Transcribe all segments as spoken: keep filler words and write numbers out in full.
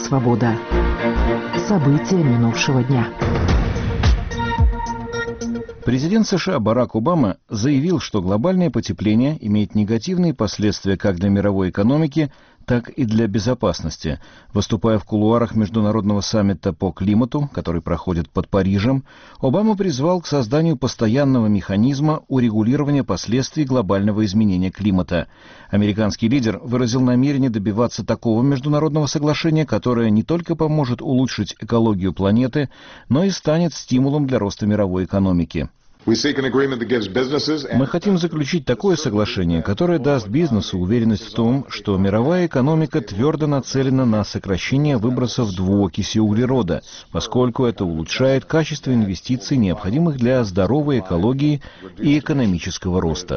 «Свобода». События минувшего дня. Президент США Барак Обама заявил, что глобальное потепление имеет негативные последствия как для мировой экономики, так и для безопасности. Выступая в кулуарах Международного саммита по климату, который проходит под Парижем, Обама призвал к созданию постоянного механизма урегулирования последствий глобального изменения климата. Американский лидер выразил намерение добиваться такого международного соглашения, которое не только поможет улучшить экологию планеты, но и станет стимулом для роста мировой экономики. Мы хотим заключить такое соглашение, которое даст бизнесу уверенность в том, что мировая экономика твердо нацелена на сокращение выбросов двуокиси углерода, поскольку это улучшает качество инвестиций, необходимых для здоровой экологии и экономического роста.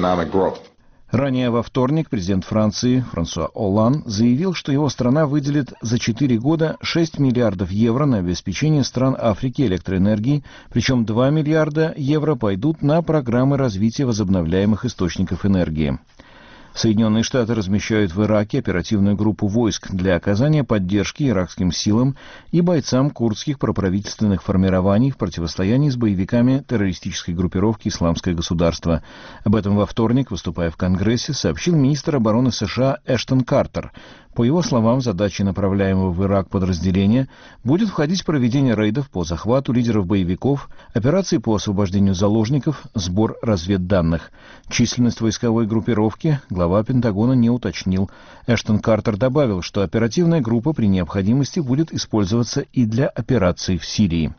Ранее во вторник президент Франции Франсуа Олланд заявил, что его страна выделит за четыре года шесть миллиардов евро на обеспечение стран Африки электроэнергией, причем два миллиарда евро пойдут на программы развития возобновляемых источников энергии. Соединенные Штаты размещают в Ираке оперативную группу войск для оказания поддержки иракским силам и бойцам курдских проправительственных формирований в противостоянии с боевиками террористической группировки «Исламское государство». Об этом во вторник, выступая в Конгрессе, сообщил министр обороны США Эштон Картер. По его словам, задачей направляемого в Ирак подразделения будет входить проведение рейдов по захвату лидеров боевиков, операции по освобождению заложников, сбор разведданных. Численность войсковой группировки глава Пентагона не уточнил. Эштон Картер добавил, что оперативная группа при необходимости будет использоваться и для операций в Сирии.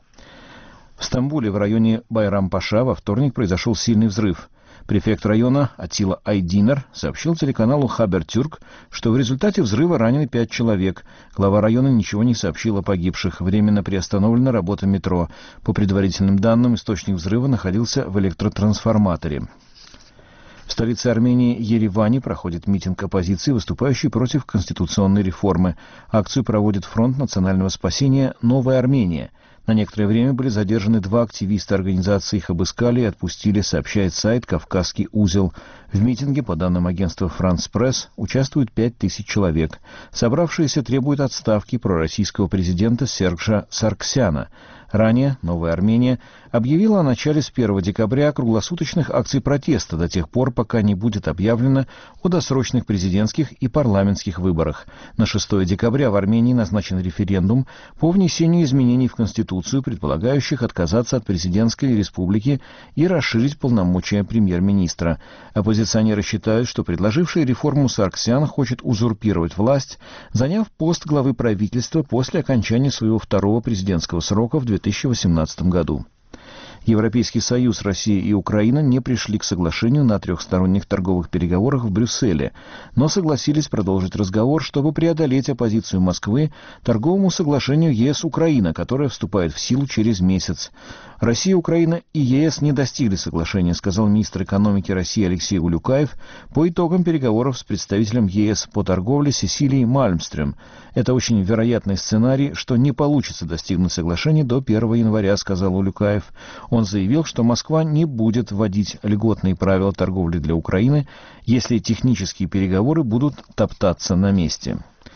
В Стамбуле в районе Байрам-Паша во вторник произошел сильный взрыв. Префект района Атила Айдинер сообщил телеканалу Хабертюрк, что в результате взрыва ранены пять человек. Глава района ничего не сообщил о погибших. Временно приостановлена работа метро. По предварительным данным, источник взрыва находился в электротрансформаторе. В столице Армении Ереване проходит митинг оппозиции, выступающий против конституционной реформы. Акцию проводит Фронт национального спасения «Новая Армения». На некоторое время были задержаны два активиста организации, их обыскали и отпустили, сообщает сайт «Кавказский узел». В митинге, по данным агентства «Франс Пресс», участвуют пять тысяч человек. Собравшиеся требуют отставки пророссийского президента Сержа Саргсяна. Ранее «Новая Армения» объявила о начале с первого декабря круглосуточных акций протеста до тех пор, пока не будет объявлено о досрочных президентских и парламентских выборах. На шестое декабря в Армении назначен референдум по внесению изменений в Конституцию, предполагающих отказаться от президентской республики и расширить полномочия премьер-министра. Оппозиционеры считают, что предложивший реформу Саргсян хочет узурпировать власть, заняв пост главы правительства после окончания своего второго президентского срока в две тысячи восемнадцатом году. Европейский Союз, Россия и Украина не пришли к соглашению на трехсторонних торговых переговорах в Брюсселе, но согласились продолжить разговор, чтобы преодолеть оппозицию Москвы торговому соглашению ЕС-Украина, которое вступает в силу через месяц. Россия, Украина и ЕС не достигли соглашения, сказал министр экономики России Алексей Улюкаев по итогам переговоров с представителем ЕС по торговле Сесилией Мальмстрём. Это очень вероятный сценарий, что не получится достигнуть соглашения до первого января, сказал Улюкаев. Он заявил, что Москва не будет вводить льготные правила торговли для Украины, если технические переговоры будут топтаться на месте.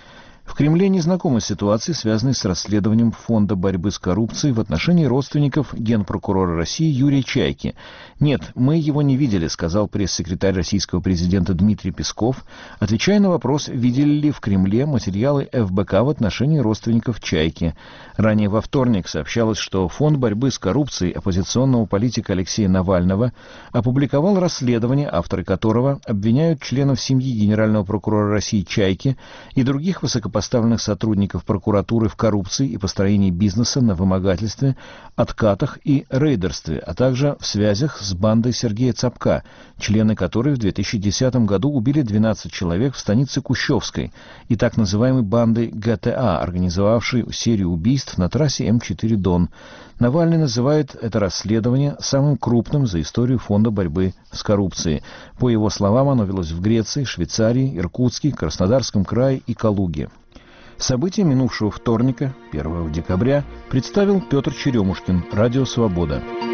В Кремле не знакомы с ситуацией, связанной с расследованием Фонда борьбы с коррупцией в отношении родственников генпрокурора России Юрия Чайки. «Нет, мы его не видели», — сказал пресс-секретарь российского президента Дмитрий Песков, отвечая на вопрос, видели ли в Кремле материалы эф бэ ка в отношении родственников Чайки. Ранее во вторник сообщалось, что Фонд борьбы с коррупцией оппозиционного политика Алексея Навального опубликовал расследование, авторы которого обвиняют членов семьи генерального прокурора России Чайки и других высокопоставленных поставленных сотрудников прокуратуры в коррупции и построении бизнеса на вымогательстве, откатах и рейдерстве, а также в связях с бандой Сергея Цапка, члены которой в две тысячи десятом году убили двенадцать человек в станице Кущевской, и так называемой бандой гэ тэ а, организовавшей серию убийств на трассе эм четыре Дон. Навальный называет это расследование самым крупным за историю Фонда борьбы с коррупцией. По его словам, оно велось в Греции, Швейцарии, Иркутске, Краснодарском крае и Калуге. События минувшего вторника, первого декабря, представил Петр Черемушкин, Радио «Свобода».